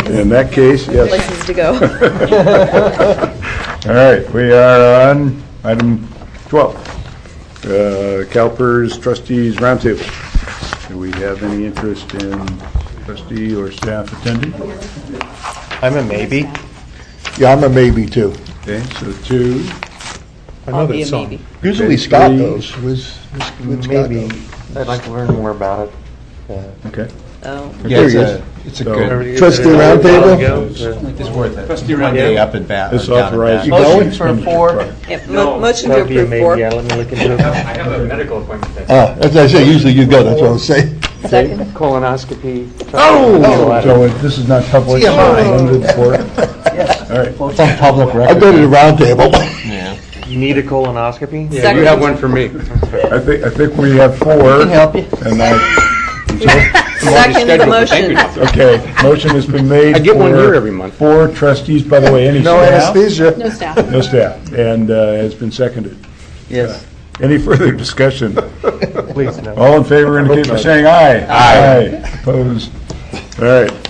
In that case, yes. Places to go. All right, we are on item 12. CalPERS Trustees Roundtable. Do we have any interest in trustee or staff attending? I'm a maybe. Yeah, I'm a maybe too. Okay, so 2. I'll be a maybe. Usually Okay, Scott 3. goes. Would Scott Maybe. go? I'd like to learn more about it. Okay. Oh. There he is. It's a So- good, Trustee roundtable? it's worth it. Trustee one day up and back. This down and authorizes. back. Motion for 4. Yeah, motion to That'd be a approve maybe. 4. Yeah, let me look into it. I have a medical appointment that Ah, as I say, usually you go, that's what I'm saying. Second. Colonoscopy. Oh, so this is not public. TMI. Limited for it? All right. Well, it's on public I record. go to the roundtable. Yeah. You need a colonoscopy? Yeah, you have one for me. I think we have 4. help you. And I, Second the motion. okay, motion has been made. I get one for here every month. 4 trustees, by the way, any No staff? anesthesia. No staff. No staff, and has been seconded. Yes. Any further discussion? Please, no. All in favor indicate by saying aye. Aye. Opposed? All right.